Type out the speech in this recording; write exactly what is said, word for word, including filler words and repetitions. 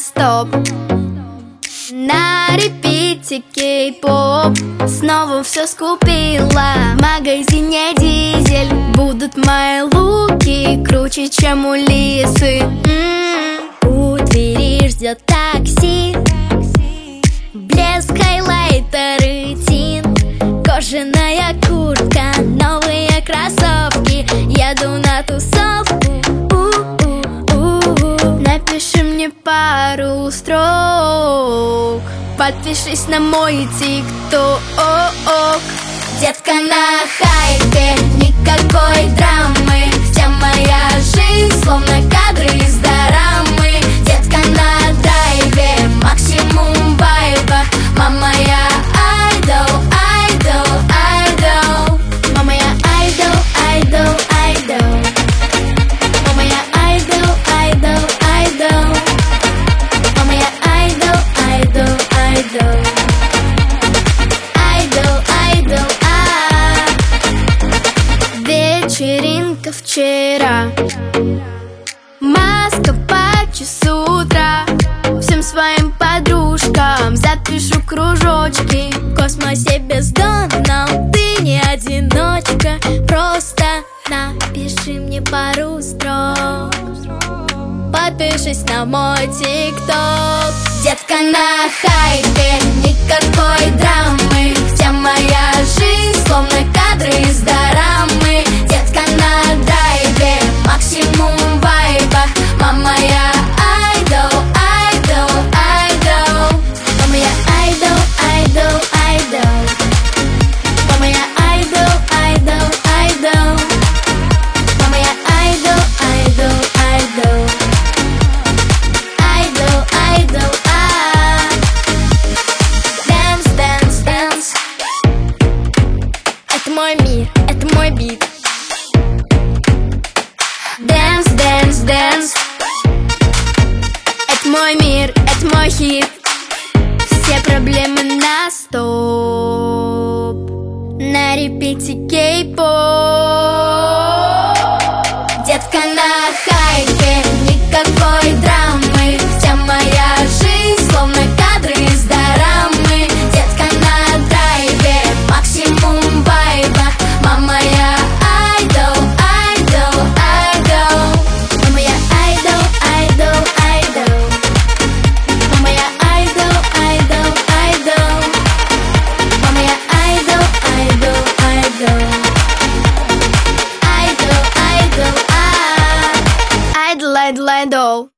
стоп. На репите кей-поп. Снова все скупила в магазине Дизель. Будут мои луки круче, чем у лисы. М-м-м. У двери ждет такси. Блеск, хайлайтеры, тинт. Кожаная куртка, новые кроссовки. Еду на тусовку. У-у-у-у. Напиши мне пару строк. Подпишись на мой тикток. Детка на хайпе, никакой драмы. Вся моя жизнь словно кадры из дорамы. Детка на драйве, максимум вайба. Мама, я айдол, айдол, айдол. Мама, я айдол, айдол, айдол. Мама, я айдол, айдол, айдол. Мама, я айдол, айдол, айдол. Айдол, айдол, а. Вечеринка вчера. Маска по часу утра. Всем своим подружкам запишу кружочки. В космосе бездонном ты не одиночка. Просто напиши мне пару строк. Подпишись на мой тикток. Детка на хайпе, никакой драмы. Вся моя жизнь словно кадры из дорамы. Детка на драйве, максимум вайба. Мама, я айдол, айдол, айдол. Мама, я айдол, айдол, айдол. Мама, я айдол, айдол, айдол. Мама, я айдол, айдол, айдол. Айдол, айдол, а. Dance, dance, dance. Это мой мир, это мой бит. Dance, dance, dance. Это мой мир, это мой хит. Все проблемы на стоп. На репите кей-поп. Детка на хайпе, никакой драмы. Вся моя жизнь словно кадры из дорамы. Детка на драйве, максимум вайба. Мама, я айдол, айдол, айдол. Мама, я айдол, айдол, айдол. Мама, я айдол, айдол, айдол. Мама, я айдол, айдол, айдол. Айдол, айдол, а. Айдол, айдол, айдол.